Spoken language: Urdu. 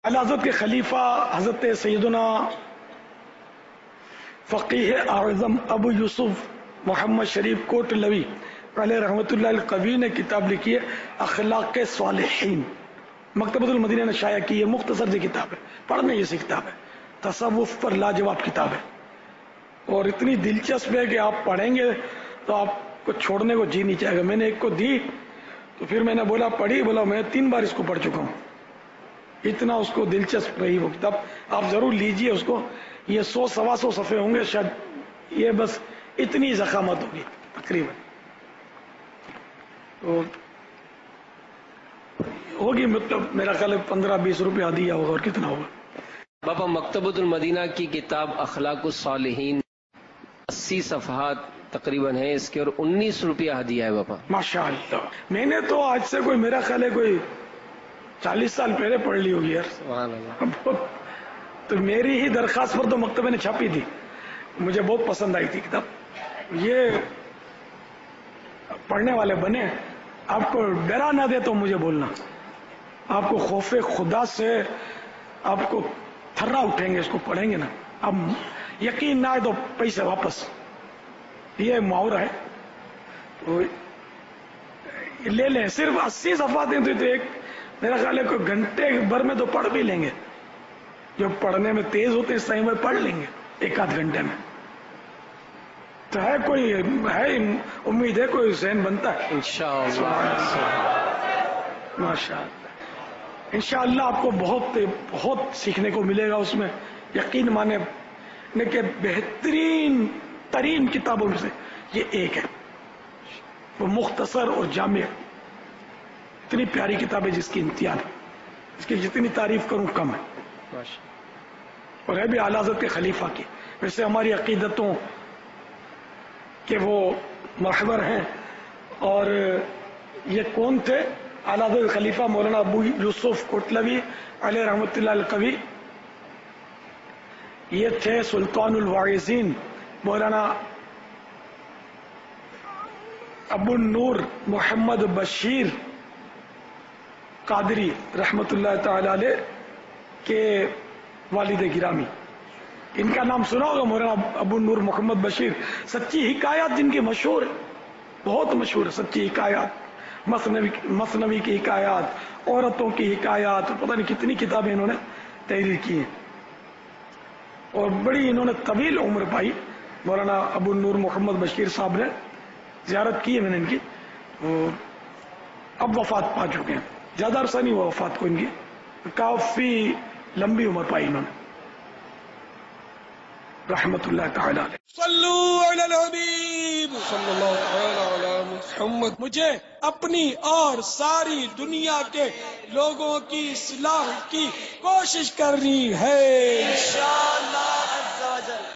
حضرت کے خلیفہ حضرت سیدنا فقیہ اعظم ابو یوسف محمد شریف کوٹلوی علیہ رحمۃ اللہ القوی نے کتاب لکھی ہے اخلاق صالحین، مکتبۃ المدینہ نے شائع کی ہے، مختصر سی کتاب ہے، پڑھنے جیسی کتاب ہے، تصوف پر لاجواب کتاب ہے، اور اتنی دلچسپ ہے کہ آپ پڑھیں گے تو آپ کو چھوڑنے کو جی نہیں چاہے گا۔ میں نے ایک کو دی تو پھر میں نے بولا پڑھی، بولا میں 3 بار اس کو پڑھ چکا ہوں، اتنا اس کو دلچسپ رہی وہ کتاب۔ آپ ضرور لیجئے اس کو، یہ 100-125 صفحے ہوں گے شاید، یہ بس اتنی ضخامت ہوگی تقریباً، تو ہوگی مطلب میرا خیال ہے 15-20 روپے ہدیہ ہوگا، اور کتنا ہوگا۔ باپا مکتبۃ المدینہ کی کتاب اخلاق الصالحین 80 صفحات تقریباً ہیں اس کے، اور 19 روپیہ ہدیہ ہے باپا۔ ماشاء اللہ، میں نے تو آج سے کوئی میرا خیال ہے کوئی 40 سال پہلے پڑھ لی ہوگی یار، سبحان اللہ۔ تو میری ہی درخواست پر تو مکتبے نے چھاپی تھی، مجھے بہت پسند آئی تھی کتاب۔ یہ پڑھنے والے بنے، آپ کو ڈرا نہ دے تو مجھے بولنا، آپ کو خوف خدا سے آپ کو تھرا اٹھیں گے، اس کو پڑھیں گے نا، اب یقین نہ آئے تو پیسے واپس، یہ محاورہ ہے، تو لے لیں۔ صرف 80 صفحات ہیں تو ایک میرا خیال ہے کوئی گھنٹے بھر میں تو پڑھ بھی لیں گے، جو پڑھنے میں تیز ہوتے ہیں صحیح میں پڑھ لیں گے 1-8 گھنٹے میں، تو ہے کوئی ہے امید ہے کوئی ذہن بنتا ہے انشاءاللہ۔ ماشاء اللہ، انشاءاللہ آپ کو بہت بہت سیکھنے کو ملے گا اس میں، یقین مانے کہ بہترین ترین کتابوں میں سے یہ ایک ہے، وہ مختصر اور جامع، اتنی پیاری کتاب ہے جس کی انتہا ہے، اس کی جتنی تعریف کروں کم ہے، اور ہے بھی اعلیٰ حضرت کے خلیفہ کی۔ ویسے ہماری عقیدتوں کہ وہ محور ہیں، اور یہ کون تھے؟ اعلیٰ حضرت خلیفہ مولانا ابو یوسف کوٹلوی علیہ رحمۃ اللہ القوی، یہ تھے سلطان الواعظین مولانا ابو النور محمد بشیر قادری رحمۃ اللہ تعالی علیہ کے والد گرامی۔ ان کا نام سنا ہوگا، مولانا ابو النور محمد بشیر، سچی حکایات جن کی مشہور ہے، بہت مشہور ہے سچی حکایات، مثنوی کی حکایات، عورتوں کی حکایات، پتہ نہیں کتنی کتابیں انہوں نے تحریر کی ہیں، اور بڑی انہوں نے طویل عمر پائی۔ مولانا ابو النور محمد بشیر صاحب نے زیارت کی ہے میں نے ان کی، اب وفات پا چکے ہیں، زیادہ عرصہ نہیں ہوا وفات کو ان کی، کافی لمبی عمر پائی انہوں نے رحمت اللہ تعالی علیہ۔ صلو علی الحبیب صلی اللہ تعالی علی محمد۔ مجھے اپنی اور ساری دنیا کے لوگوں کی اصلاح کی کوشش کرنی ہے انشاءاللہ عز و جل۔